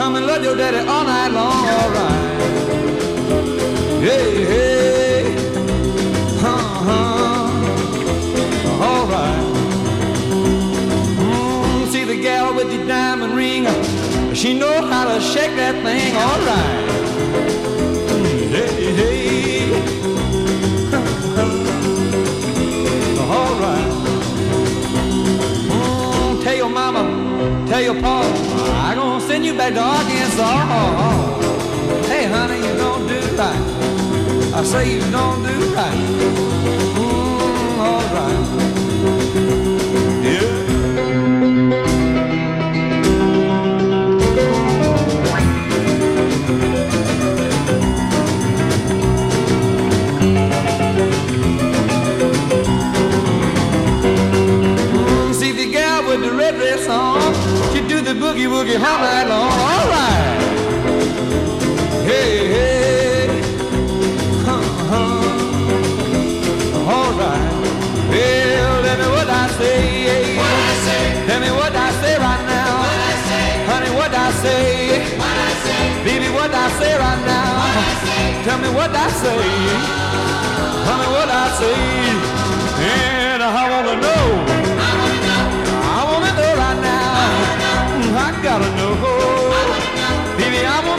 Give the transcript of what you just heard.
come and love your daddy all night long, alright. Hey, hey, alright. See the gal with the diamond ring, she knows how to shake that thing, alright. Hey, hey, alright. Tell your mama, tell your pa, I'm gonna send you back to Arkansas. Hey, honey, you don't do right. I say you don't do right. All right. Yeah. See the gal with the red dress on, she do the boogie woogie all night long. All right. Hey, hey, all right. Well, tell me what I say. What I say. Tell me what I say right now. What I say. Honey, what I say. What I say. Baby, what I say right now. What I say. Tell me what I say. Honey, what I say. And I wanna know. I wanna know right now. I gotta know. Baby, I wanna